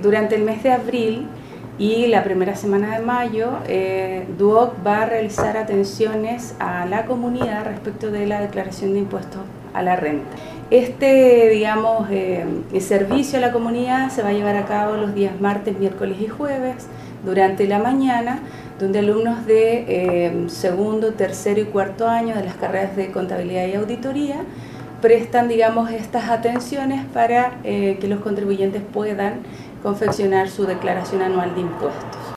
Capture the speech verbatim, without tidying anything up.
durante el mes de abril y la primera semana de mayo, eh, DUOC va a realizar atenciones a la comunidad respecto de la declaración de impuestos a la renta. Este, digamos, eh, el servicio a la comunidad se va a llevar a cabo los días martes, miércoles y jueves durante la mañana, donde alumnos de eh, segundo, tercero y cuarto año de las carreras de contabilidad y auditoría prestan, digamos, estas atenciones para eh, que los contribuyentes puedan confeccionar su declaración anual de impuestos.